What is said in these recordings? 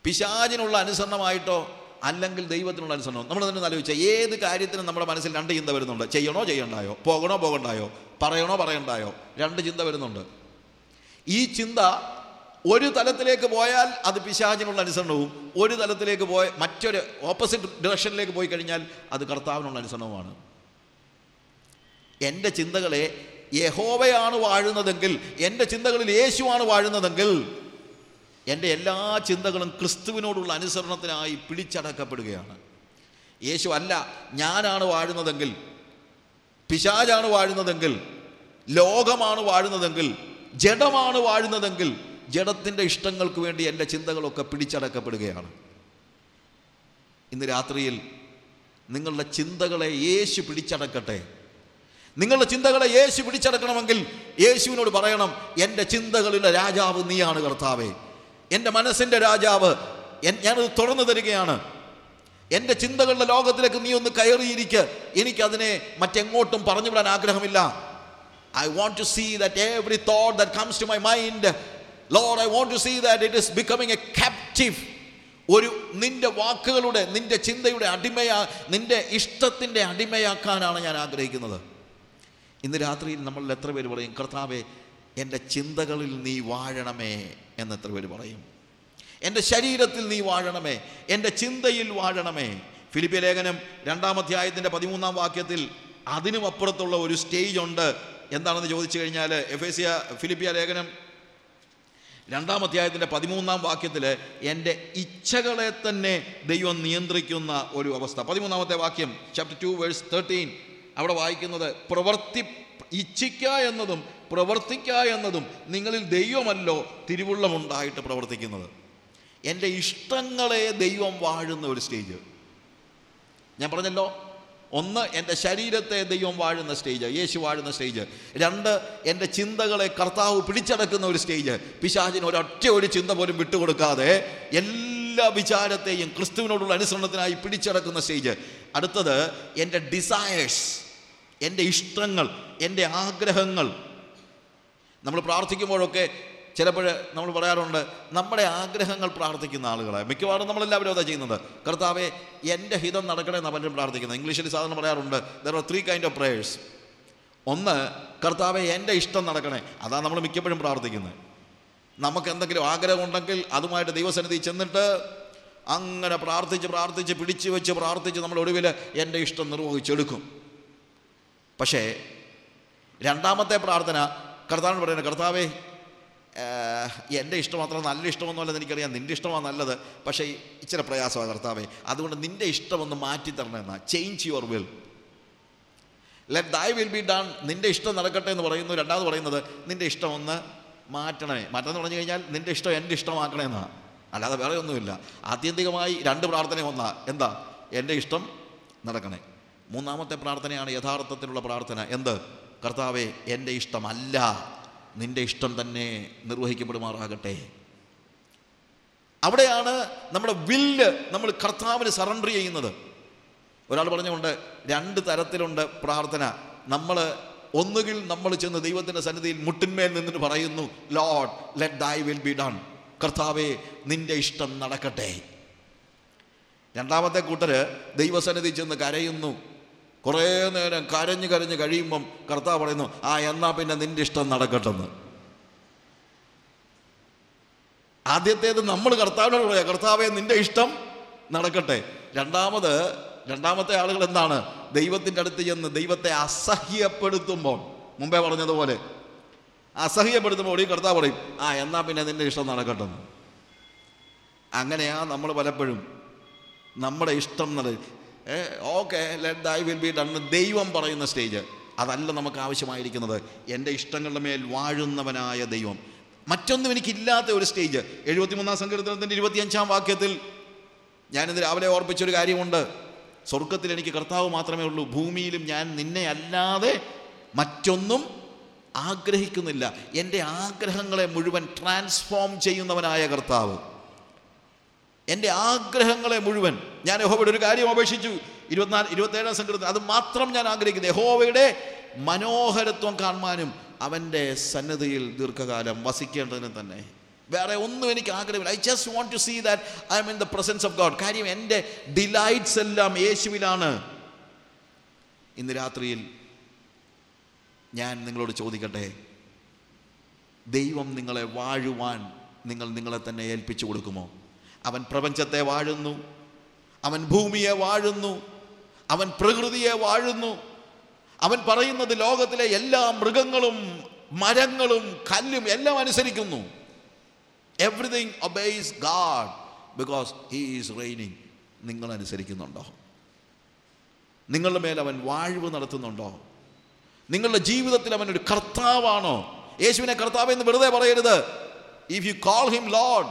പിശാചിനുള്ള അനുസരണമായിട്ടോ അല്ലെങ്കിൽ ദൈവത്തിനുള്ള അനുസരണം. നമ്മൾ തന്നെ ആലോചിച്ചാൽ ഏത് കാര്യത്തിനും നമ്മുടെ മനസ്സിൽ രണ്ട് ചിന്ത വരുന്നുണ്ട്. ചെയ്യണോ ചെയ്യണ്ടായോ, പോകണോ പോകണ്ടായോ, പറയണോ പറയണ്ടായോ, രണ്ട് ചിന്ത വരുന്നുണ്ട്. ഈ ചിന്ത ഒരു തലത്തിലേക്ക് പോയാൽ അത് പിശാചിനുള്ള അനുസരണവും, ഒരു തലത്തിലേക്ക് മറ്റൊരു ഓപ്പോസിറ്റ് ഡയറക്ഷനിലേക്ക് പോയി കഴിഞ്ഞാൽ അത് കർത്താവിനുള്ള അനുസരണവുമാണ്. എൻ്റെ ചിന്തകളെ യഹോവയാണ് വാഴുന്നതെങ്കിൽ, എൻ്റെ ചിന്തകളിൽ യേശുവാണ് വാഴുന്നതെങ്കിൽ, എൻ്റെ എല്ലാ ചിന്തകളും ക്രിസ്തുവിനോടുള്ള അനുസരണത്തിനായി പിടിച്ചടക്കപ്പെടുകയാണ്. യേശു അല്ല ഞാനാണ് വാഴുന്നതെങ്കിൽ, പിശാചാണ് വാഴുന്നതെങ്കിൽ, ലോകമാണ് വാഴുന്നതെങ്കിൽ, ജഡമാണ് വാഴുന്നതെങ്കിൽ, ജഡത്തിൻ്റെ ഇഷ്ടങ്ങൾക്ക് വേണ്ടി എൻ്റെ ചിന്തകളൊക്കെ പിടിച്ചടക്കപ്പെടുകയാണ്. ഇന്ന് രാത്രിയിൽ നിങ്ങളുടെ ചിന്തകളെ യേശു പിടിച്ചടക്കട്ടെ. നിങ്ങളുടെ ചിന്തകളെ യേശു പിടിച്ചടക്കണമെങ്കിൽ യേശുവിനോട് പറയണം, എൻ്റെ ചിന്തകളിലെ രാജാവ് നീയാണ് കർത്താവേ, എൻ്റെ മനസ്സിൻ്റെ രാജാവ്, ഞാനത് തുറന്നു തരികയാണ്. എൻ്റെ ചിന്തകളുടെ ലോകത്തിലേക്ക് നീ ഒന്ന് കയറിയിരിക്കുക. എനിക്കതിനെ മറ്റെങ്ങോട്ടും പറഞ്ഞുവിടാൻ ആഗ്രഹമില്ല. I want to see that every thought that comes to my mind, Lord, I want to see that it is becoming a captive. ഒരു നിൻ്റെ വാക്കുകളുടെ, നിൻ്റെ ചിന്തയുടെ നിൻ്റെ ഇഷ്ടത്തിൻ്റെ അടിമയാക്കാനാണ് ഞാൻ ആഗ്രഹിക്കുന്നത്. ഇന്ന് രാത്രിയിൽ നമ്മൾ എത്ര പേര് പറയും, കർത്താവേ എൻ്റെ ചിന്തകളിൽ നീ വാഴണമേ എന്ന് എത്ര പേര് പറയും? എൻ്റെ ശരീരത്തിൽ നീ വാഴണമേ, എൻ്റെ ചിന്തയിൽ വാഴണമേ. ഫിലിപ്പിയ ലേഖനം 2-ാം അധ്യായത്തിൻ്റെ 13-ാം വാക്യത്തിൽ അതിനും അപ്പുറത്തുള്ള ഒരു സ്റ്റേജ് ഉണ്ട്. എന്താണെന്ന് ചോദിച്ചു കഴിഞ്ഞാൽ, ഫിലിപ്പിയ ലേഖനം 2-ാം അധ്യായത്തിൻ്റെ 13-ാം വാക്യത്തിൽ എൻ്റെ ഇച്ഛകളെ തന്നെ ദൈവം നിയന്ത്രിക്കുന്ന ഒരു അവസ്ഥ. 13-ാമത്തെ വാക്യം, ചാപ്റ്റർ 2 വേഴ്സ് 13, അവിടെ വായിക്കുന്നത്, ഇച്ഛിക്ക എന്നതും പ്രവർത്തിക്ക എന്നതും നിങ്ങളിൽ ദൈവമല്ലോ തിരുവുള്ളമുണ്ടായിട്ട് പ്രവർത്തിക്കുന്നത്. എൻ്റെ ഇഷ്ടങ്ങളെ ദൈവം വാഴുന്ന ഒരു സ്റ്റേജ്. ഞാൻ പറഞ്ഞല്ലോ, ഒന്ന് എൻ്റെ ശരീരത്തെ ദൈവം വാഴുന്ന സ്റ്റേജ്, യേശു വാഴുന്ന സ്റ്റേജ്. 2 എൻ്റെ ചിന്തകളെ കർത്താവ് പിടിച്ചടക്കുന്ന ഒരു സ്റ്റേജ്. പിശാചിന് ഒരു ചിന്ത പോലും വിട്ടുകൊടുക്കാതെ എല്ലാ വിചാരത്തെയും ക്രിസ്തുവിനോടുള്ള അനുസരണത്തിനായി പിടിച്ചടക്കുന്ന സ്റ്റേജ്. അടുത്തത് എൻ്റെ ഡിസയേഴ്സ്, എൻ്റെ ഇഷ്ടങ്ങൾ, എൻ്റെ ആഗ്രഹങ്ങൾ. നമ്മൾ പ്രാർത്ഥിക്കുമ്പോഴൊക്കെ ചിലപ്പോൾ നമ്മൾ പറയാറുണ്ട്, നമ്മുടെ ആഗ്രഹങ്ങൾ പ്രാർത്ഥിക്കുന്ന ആളുകളെ മിക്കവാറും നമ്മളെല്ലാവരും അതാ ചെയ്യുന്നത്. കർത്താവേ എൻ്റെ ഹിതം നടക്കണേ എന്നാണ് പലരും പ്രാർത്ഥിക്കുന്നത്. ഇംഗ്ലീഷിൽ സാധാരണ പറയാറുണ്ട്, there are 3 kinds of prayers. ഒന്ന്, കർത്താവേ എൻ്റെ ഇഷ്ടം നടക്കണേ, അതാണ് നമ്മൾ മിക്കപ്പോഴും പ്രാർത്ഥിക്കുന്നത്. നമുക്ക് എന്തെങ്കിലും ആഗ്രഹം ഉണ്ടെങ്കിൽ അതുമായിട്ട് ദൈവസന്നിധി ചെന്നിട്ട് അങ്ങനെ പ്രാർത്ഥിച്ച് പിടിച്ചു വെച്ച് പ്രാർത്ഥിച്ച് നമ്മൾ ഒടുവിൽ എൻ്റെ ഇഷ്ടം നിർവഹിച്ചെടുക്കും. പക്ഷേ 2-ാമത്തെ പ്രാർത്ഥന കർത്താവിന് പറയുന്നത്, കർത്താവേ എൻ്റെ ഇഷ്ടം അത്ര നല്ല ഇഷ്ടമൊന്നുമല്ലെന്ന് എനിക്കറിയാം, നിൻ്റെ ഇഷ്ടമാണ് നല്ലത്, പക്ഷേ ഇച്ചിരി പ്രയാസമാണ് കർത്താവേ, അതുകൊണ്ട് നിൻ്റെ ഇഷ്ടമൊന്ന് മാറ്റി തരണമെന്നാ. Change your will, let thy will be done. നിൻ്റെ ഇഷ്ടം നടക്കട്ടെ എന്ന് പറയുന്നു. 2ാമത് പറയുന്നത് നിൻ്റെ ഇഷ്ടം ഒന്ന് മാറ്റണമേ. മാറ്റണമെന്ന് പറഞ്ഞു കഴിഞ്ഞാൽ നിൻ്റെ ഇഷ്ടം എൻ്റെ ഇഷ്ടമാക്കണമെന്നാണ്, അല്ലാതെ വേറെ ഒന്നുമില്ല. ആത്യന്തികമായി 2 പ്രാർത്ഥന ഒന്നാ, എന്താ? എൻ്റെ ഇഷ്ടം നടക്കണേ. 3-ാമത്തെ പ്രാർത്ഥനയാണ് യഥാർത്ഥത്തിലുള്ള പ്രാർത്ഥന. എന്ത്? കർത്താവേ എൻ്റെ ഇഷ്ടമല്ല, നിൻ്റെ ഇഷ്ടം തന്നെ നിർവഹിക്കപ്പെടുമാറാകട്ടെ. അവിടെയാണ് നമ്മുടെ വില്ല് നമ്മൾ കർത്താവിന് സറണ്ടർ ചെയ്യുന്നത്. ഒരാൾ പറഞ്ഞുകൊണ്ട് 2 തരത്തിലുണ്ട് പ്രാർത്ഥന. ഒന്നുകിൽ നമ്മൾ ചെന്ന് ദൈവത്തിൻ്റെ സന്നിധിയിൽ മുട്ടിന്മേൽ നിന്നിട്ട് പറയുന്നു, lord let thy will be done, കർത്താവേ നിൻ്റെ ഇഷ്ടം നടക്കട്ടെ. 2-ാമത്തെ കൂട്ടര് ദൈവസന്നിധി ചെന്ന് കരയുന്നു. കുറേ നേരം കരഞ്ഞ് കഴിയുമ്പം കർത്താവ് പറയുന്നു, എന്നാ പിന്നെ നിൻ്റെ ഇഷ്ടം നടക്കട്ടെന്ന്. ആദ്യത്തേത് നമ്മൾ കർത്താവിനോട് പറയാം, കർത്താവേ നിൻ്റെ ഇഷ്ടം നടക്കട്ടെ. 2-ാമത്തെ ആളുകൾ എന്താണ്? ദൈവത്തിൻ്റെ അടുത്ത് ചെന്ന് ദൈവത്തെ അസഹ്യപ്പെടുത്തുമ്പോൾ, മുമ്പേ പറഞ്ഞതുപോലെ അസഹ്യപ്പെടുത്തുമ്പോൾ ഈ കർത്താവ് പറയും, എന്നാ പിന്നെ നിൻ്റെ ഇഷ്ടം നടക്കട്ടെന്ന്. അങ്ങനെയാ നമ്മൾ പലപ്പോഴും നമ്മുടെ ഇഷ്ടം okay let thy will be done ദൈവം പറയുന്ന സ്റ്റേജ്. അതല്ല നമുക്ക് ആവശ്യമായിരിക്കുന്നത്. എൻ്റെ ഇഷ്ടങ്ങളുടെ മേൽ വാഴുന്നവനായ ദൈവം. മറ്റൊന്നും എനിക്കില്ലാത്ത ഒരു സ്റ്റേജ്. 73-ാം സങ്കീർത്തനത്തിൻ്റെ 25-ാം വാക്യത്തിൽ ഞാനിന്ന് രാവിലെ ഓർപ്പിച്ചൊരു കാര്യമുണ്ട്. സ്വർഗത്തിൽ എനിക്ക് കർത്താവ് മാത്രമേ ഉള്ളൂ, ഭൂമിയിലും ഞാൻ നിന്നെ അല്ലാതെ മറ്റൊന്നും ആഗ്രഹിക്കുന്നില്ല. എൻ്റെ ആഗ്രഹങ്ങളെ മുഴുവൻ ട്രാൻസ്ഫോം ചെയ്യുന്നവനായ കർത്താവ്, എൻ്റെ ആഗ്രഹങ്ങളെ മുഴുവൻ. ഞാൻ യഹോവയുടെ ഒരു കാര്യം അപേക്ഷിച്ചു, 27-ാം സങ്കീർത്തനം, അത് മാത്രം ഞാൻ ആഗ്രഹിക്കുന്നു, യഹോവയുടെ മനോഹരത്വം കാണുവാനും അവൻ്റെ സന്നിധിയിൽ ദീർഘകാലം വസിക്കേണ്ടതിന് തന്നെ. വേറെ ഒന്നും എനിക്ക് ആഗ്രഹമില്ല. I just want to see that I am in the presence of God. കാര്യം എൻ്റെ ഡിലൈറ്റ്സ് എല്ലാം യേശുവിലാണ്. ഇന്ന് രാത്രിയിൽ ഞാൻ നിങ്ങളോട് ചോദിക്കട്ടെ, ദൈവം നിങ്ങളെ വാഴുവാൻ നിങ്ങളെ തന്നെ ഏൽപ്പിച്ചു കൊടുക്കുമോ? അവൻ പ്രപഞ്ചത്തെ വാഴുന്നു, അവൻ ഭൂമിയെ വാഴുന്നു, അവൻ പ്രകൃതിയെ വാഴുന്നു. അവൻ പറയുന്നത് ലോകത്തിലെ എല്ലാ മൃഗങ്ങളും മരങ്ങളും കല്ലും എല്ലാം അനുസരിക്കുന്നു. Everything obeys God because he is reigning. നിങ്ങൾ അനുസരിക്കുന്നുണ്ടോ? നിങ്ങളുടെ മേൽ അവൻ വാഴ്വ് നടത്തുന്നുണ്ടോ? നിങ്ങളുടെ ജീവിതത്തിൽ അവൻ ഒരു കർത്താവാണോ? യേശുവിനെ കർത്താവ് എന്ന് വെറുതെ പറയരുത്. If you call him lord,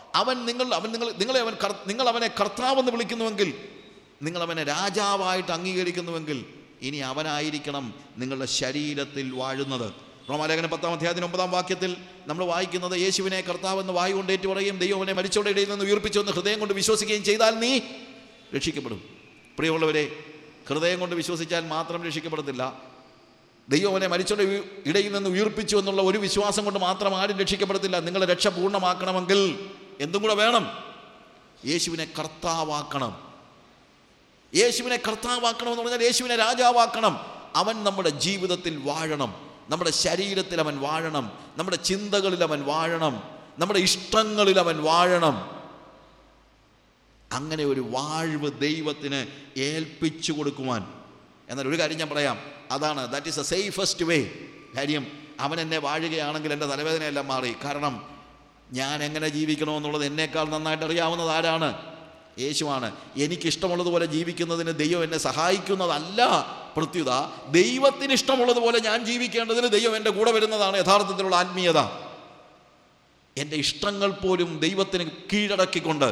നിങ്ങൾ അവനെ കർത്താവെന്ന് വിളിക്കുന്നുവെങ്കിൽ, നിങ്ങൾ അവനെ രാജാവായിട്ട് അംഗീകരിക്കുന്നുവെങ്കിൽ, ഇനി അവനായിരിക്കണം നിങ്ങളുടെ ശരീരത്തിൽ വാഴുന്നത്. റോമാലേഖനം 10-9 നമ്മൾ വായിക്കുന്നത്, യേശുവിനെ കർത്താവെന്ന് വായു കൊണ്ട് ഏറ്റുപറയുകയും ദൈവം അവനെ മരിച്ചവരുടെ ഇടയിൽ നിന്ന് ഉയർപ്പിച്ചുവെന്ന് ഹൃദയം കൊണ്ട് വിശ്വസിക്കുകയും ചെയ്താൽ നീ രക്ഷിക്കപ്പെടും. പ്രിയമുള്ളവരെ, ഹൃദയം കൊണ്ട് വിശ്വസിച്ചാൽ മാത്രം രക്ഷിക്കപ്പെടത്തില്ല. ദൈവം അവനെ മരിച്ചവരുടെ ഇടയിൽ നിന്ന് ഉയർപ്പിച്ചു എന്നുള്ള ഒരു വിശ്വാസം കൊണ്ട് മാത്രം ആരും രക്ഷിക്കപ്പെടത്തില്ല. നിങ്ങളെ രക്ഷ പൂർണ്ണമാക്കണമെങ്കിൽ എന്തും കൂടെ വേണം? യേശുവിനെ കർത്താവാക്കണം. യേശുവിനെ കർത്താവാക്കണമെന്ന് പറഞ്ഞാൽ യേശുവിനെ രാജാവാക്കണം. അവൻ നമ്മുടെ ജീവിതത്തിൽ വാഴണം, നമ്മുടെ ശരീരത്തിൽ അവൻ വാഴണം, നമ്മുടെ ചിന്തകളിൽ അവൻ വാഴണം, നമ്മുടെ ഇഷ്ടങ്ങളിൽ അവൻ വാഴണം. അങ്ങനെ ഒരു വാഴ്വ് ദൈവത്തിന് ഏൽപ്പിച്ചു കൊടുക്കുവാൻ. എന്നാൽ ഒരു കാര്യം ഞാൻ പറയാം, അതാണ് that is a safest way. കാര്യം അവൻ എന്നെ വാഴുകയാണെങ്കിൽ എൻ്റെ തലവേദനയെല്ലാം മാറി. കാരണം ഞാൻ എങ്ങനെ ജീവിക്കണമെന്നുള്ളത് എന്നേക്കാൾ നന്നായിട്ട് അറിയാവുന്നത് ആരാണ്? യേശുവാണ്. എനിക്കിഷ്ടമുള്ളതുപോലെ ജീവിക്കുന്നതിന് ദൈവം എന്നെ സഹായിക്കുന്നതല്ല പ്രത്യുത, ദൈവത്തിന് ഇഷ്ടമുള്ളതുപോലെ ഞാൻ ജീവിക്കേണ്ടതിന് ദൈവം എൻ്റെ കൂടെ വരുന്നതാണ് യഥാർത്ഥത്തിലുള്ള ആത്മീയത. എൻ്റെ ഇഷ്ടങ്ങൾ പോലും ദൈവത്തിന് കീഴടക്കിക്കൊണ്ട്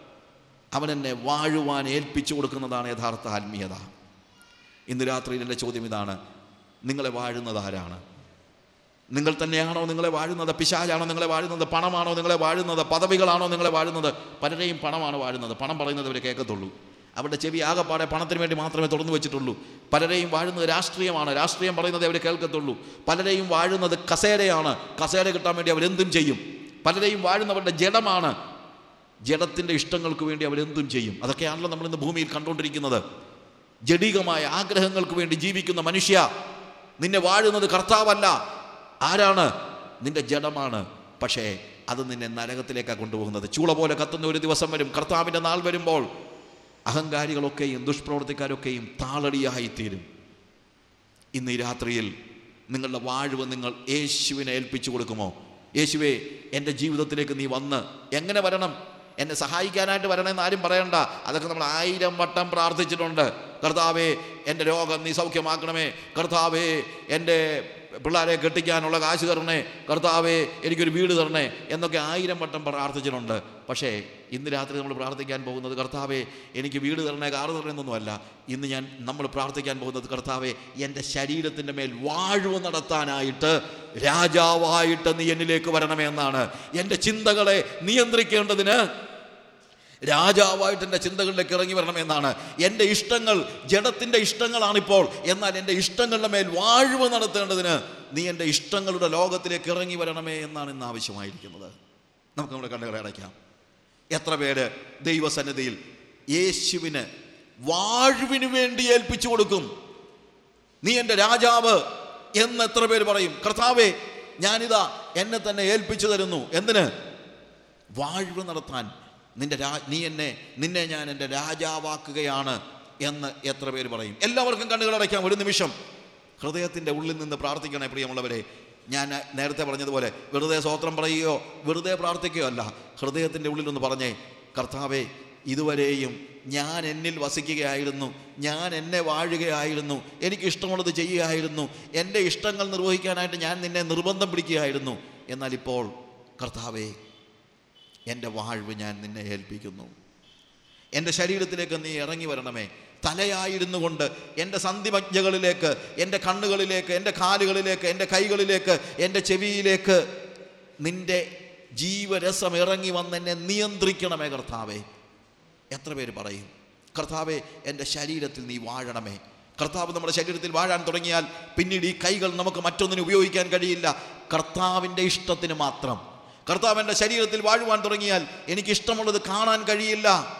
അവൻ എന്നെ വാഴുവാൻ ഏൽപ്പിച്ചു കൊടുക്കുന്നതാണ് യഥാർത്ഥ ആത്മീയത. ഇന്ന് രാത്രിയിൽ എൻ്റെ ചോദ്യം ഇതാണ്: നിങ്ങളെ വാഴുന്നത് ആരാണ്? നിങ്ങൾ തന്നെയാണോ നിങ്ങളെ വാഴുന്നത്? പിശാചാണോ നിങ്ങളെ വാഴുന്നത്? പണമാണോ നിങ്ങളെ വാഴുന്നത്? പദവികളാണോ നിങ്ങളെ വാഴുന്നത്? പലരെയും പണമാണ് വാഴുന്നത്. പണം പറയുന്നത് അവർ കേൾക്കത്തുള്ളൂ. അവരുടെ ചെവി ആകെപ്പാടെ പണത്തിന് വേണ്ടി മാത്രമേ തുറന്നു വെച്ചിട്ടുള്ളൂ. പലരെയും വാഴുന്നത് രാഷ്ട്രീയമാണ്. രാഷ്ട്രീയം പറയുന്നത് അവർ കേൾക്കത്തുള്ളൂ. പലരെയും വാഴുന്നത് കസേരയാണ്. കസേര കിട്ടാൻ വേണ്ടി അവരെന്തും ചെയ്യും. പലരെയും വാഴുന്നവരുടെ ജഡമാണ്. ജഡത്തിൻ്റെ ഇഷ്ടങ്ങൾക്ക് വേണ്ടി അവരെന്തും ചെയ്യും. അതൊക്കെയാണല്ലോ നമ്മളിന്ന് ഭൂമിയിൽ കണ്ടുകൊണ്ടിരിക്കുന്നത്. ജഡികമായ ആഗ്രഹങ്ങൾക്ക് വേണ്ടി ജീവിക്കുന്ന മനുഷ്യ, നിന്നെ വാഴുന്നത് കർത്താവല്ല. ആരാണ്? നിന്റെ ജഡമാണ്. പക്ഷേ അത് നിന്നെ നരകത്തിലേക്കാണ് കൊണ്ടുപോകുന്നത്. ചൂള പോലെ കത്തുന്ന ഒരു ദിവസം വരും. കർത്താവിൻ്റെ നാൾ വരുമ്പോൾ അഹങ്കാരികളൊക്കെയും ദുഷ്പ്രവർത്തിക്കാരൊക്കെയും താളടിയായിത്തീരും. ഇന്ന് ഈ രാത്രിയിൽ നിങ്ങളുടെ വാഴ്വ് നിങ്ങൾ യേശുവിനെ ഏൽപ്പിച്ചു കൊടുക്കുമോ? യേശുവേ, എൻ്റെ ജീവിതത്തിലേക്ക് നീ വന്ന് എങ്ങനെ വരണം? എന്നെ സഹായിക്കാനായിട്ട് വരണമെന്ന് ആരും പറയണ്ട. അതൊക്കെ നമ്മൾ 1000 വട്ടം പ്രാർത്ഥിച്ചിട്ടുണ്ട്. കർത്താവേ, എൻ്റെ രോഗം നീ സൗഖ്യമാക്കണമേ. കർത്താവേ, എൻ്റെ പിള്ളേരെ കെട്ടിക്കാനുള്ള കാശ് തരണേ. കർത്താവേ, എനിക്കൊരു വീട് തരണേ എന്നൊക്കെ 1000 വട്ടം പ്രാർത്ഥിച്ചിട്ടുണ്ട്. പക്ഷേ ഇന്ന് രാത്രി നമ്മൾ പ്രാർത്ഥിക്കാൻ പോകുന്നത്, കർത്താവേ, എനിക്ക് വീട് തരണേ, കാറ് തരണേ എന്നൊന്നുമല്ല. ഇന്ന് നമ്മൾ പ്രാർത്ഥിക്കാൻ പോകുന്നത്, കർത്താവേ, എൻ്റെ ശരീരത്തിൻ്റെ മേൽ വാഴ്വ് നടത്താനായിട്ട് രാജാവായിട്ട് നീ എന്നിലേക്ക് വരണമേ എന്നാണ്. എൻ്റെ ചിന്തകളെ നിയന്ത്രിക്കേണ്ടതിന് രാജാവായിട്ട് എൻ്റെ ചിന്തകളിലേക്ക് ഇറങ്ങി വരണമെന്നാണ്. എൻ്റെ ഇഷ്ടങ്ങൾ ജഡത്തിൻ്റെ ഇഷ്ടങ്ങളാണിപ്പോൾ. എന്നാൽ എൻ്റെ ഇഷ്ടങ്ങളുടെ മേൽ വാഴ്വ് നടത്തേണ്ടതിന് നീ എൻ്റെ ഇഷ്ടങ്ങളുടെ ലോകത്തിലേക്ക് ഇറങ്ങി വരണമേ എന്നാണ് ഇന്ന് ആവശ്യമായിരിക്കുന്നത്. നമുക്ക് നമ്മുടെ കണ്ണുകളെ അടയ്ക്കാം. എത്ര പേര് ദൈവസന്നിധിയിൽ യേശുവിന് വാഴ്വിന് വേണ്ടി ഏൽപ്പിച്ചു കൊടുക്കും? നീ എൻ്റെ രാജാവ് എന്ന് എത്ര പേര് പറയും? കർത്താവേ, ഞാനിതാ എന്നെ തന്നെ ഏൽപ്പിച്ചു തരുന്നു. എന്തിന്? വാഴ്വ് നടത്താൻ. നിന്നെ ഞാൻ എൻ്റെ രാജാവാക്കുകയാണ് എന്ന് എത്ര പേര് പറയും? എല്ലാവർക്കും കണ്ണുകളടയ്ക്കാം. ഒരു നിമിഷം ഹൃദയത്തിൻ്റെ ഉള്ളിൽ നിന്ന് പ്രാർത്ഥിക്കണേ പ്രിയമുള്ളവരെ. ഞാൻ നേരത്തെ പറഞ്ഞതുപോലെ വെറുതെ സ്തോത്രം പറയുകയോ വെറുതെ പ്രാർത്ഥിക്കുകയോ അല്ല. ഹൃദയത്തിൻ്റെ ഉള്ളിലൊന്ന് പറഞ്ഞേ, കർത്താവേ, ഇതുവരെയും ഞാൻ എന്നിൽ വസിക്കുകയായിരുന്നു, ഞാൻ എന്നെ വാഴുകയായിരുന്നു, എനിക്കിഷ്ടമുള്ളത് ചെയ്യുകയായിരുന്നു, എൻ്റെ ഇഷ്ടങ്ങൾ നിർവഹിക്കാനായിട്ട് ഞാൻ നിന്നെ നിർബന്ധം പിടിക്കുകയായിരുന്നു. എന്നാൽ ഇപ്പോൾ കർത്താവേ, എൻ്റെ വാഴ്വ് ഞാൻ നിന്നെ ഏൽപ്പിക്കുന്നു. എൻ്റെ ശരീരത്തിലേക്ക് നീ ഇറങ്ങി വരണമേ. തലയായിരുന്നു കൊണ്ട് എൻ്റെ സന്ധിമജ്ഞകളിലേക്ക്, എൻ്റെ കണ്ണുകളിലേക്ക്, എൻ്റെ കാലുകളിലേക്ക്, എൻ്റെ കൈകളിലേക്ക്, എൻ്റെ ചെവിയിലേക്ക് നിൻ്റെ ജീവരസം ഇറങ്ങി വന്ന് എന്നെ നിയന്ത്രിക്കണമേ കർത്താവേ. എത്ര പേര് പറയും, കർത്താവേ, എൻ്റെ ശരീരത്തിൽ നീ വാഴണമേ? കർത്താവ് നമ്മുടെ ശരീരത്തിൽ വാഴാൻ തുടങ്ങിയാൽ പിന്നീട് ഈ കൈകൾ നമുക്ക് മറ്റൊന്നിനും ഉപയോഗിക്കാൻ കഴിയില്ല. കർത്താവിൻ്റെ ഇഷ്ടത്തിന് മാത്രം, കർത്താവ് എൻ്റെ ശരീരത്തിൽ വാഴുവാൻ തുടങ്ങിയാൽ എനിക്കിഷ്ടമുള്ളത് കാണാൻ കഴിയില്ല.